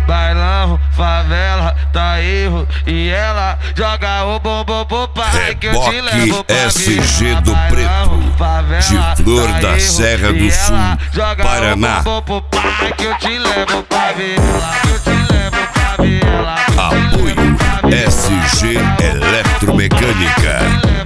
Bailão, favela, tá erro. E ela joga o bumbum pro pai que eu te levo pra SG do Preto, de Flor da Serra do Sul, Paraná. Que eu te levo pra vila, que eu te levo pra vila. Apoio SG Eletromecânica.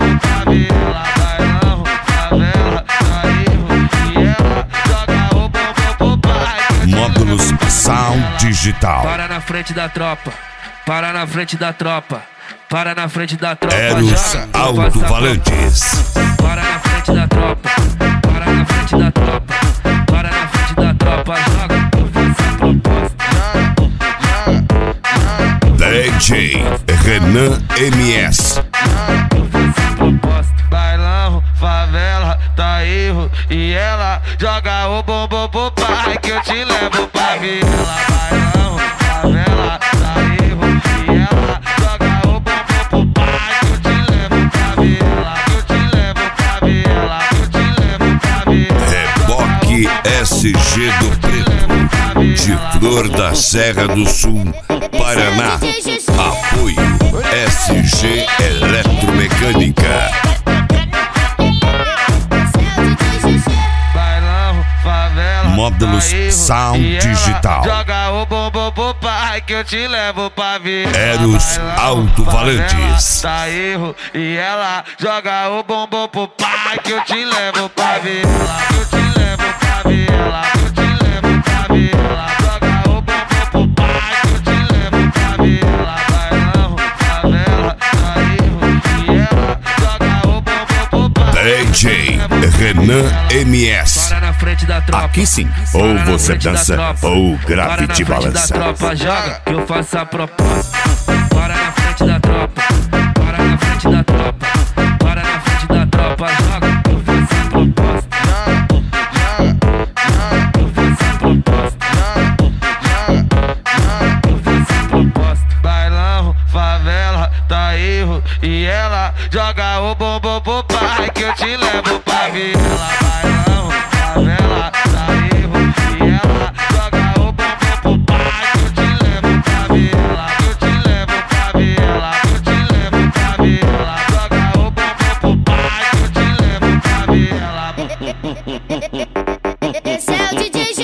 Módulos Sound Digital. Para na frente da tropa, para na frente da tropa, para na frente da tropa. Eros Alto-Valantes. Para na frente da tropa, para na frente da tropa, para na frente da tropa. Joga, eu faço a proposta. DJ Renan MS. Eu faço a proposta. Bailão, favela, tá erro. E ela joga o bumbum pro pai que eu te levo pra vila. Bailão, favela, tá erro. E ela joga o bumbum pro pai que eu te levo pra vila. Que eu te levo pra vila, que eu te levo pra vila. Reboque SG do Preto, de Flor da Serra do Sul, Paraná. Apoio SG Eletromecânica. Módulos Sound Digital. Joga o bumbum pro pai que eu te levo pra vila. Eros Alto-Valantes. Tá erro. E ela joga o bumbum pro pai que eu te levo pra vila. Que eu te levo pra vila. Que eu te levo pra vila. Joga o bumbum pro pai que eu te levo pra vila. Bailão, favela, tá erro. E ela joga o bumbum pro pai. DJ Renan MS. Para na frente da tropa. Aqui sim, ou você dança ou grafite balança. Tropa, joga, que eu faço a proposta. Para na frente da tropa, para na frente da tropa, para na frente da tropa, joga, que eu faço a proposta. Eu faço a proposta. Eu faço a proposta. Bailão, favela, tá erro. E ela joga o bumbum pro pai que eu te levo pra vila. Bailão, favela, tá erro. E ela joga o bumbum pro pai que eu te levo pra vila. Que eu te levo pra vila, que eu te levo pra vila. Joga o bumbum pro pai que eu te levo pra vila. Esse é o DJ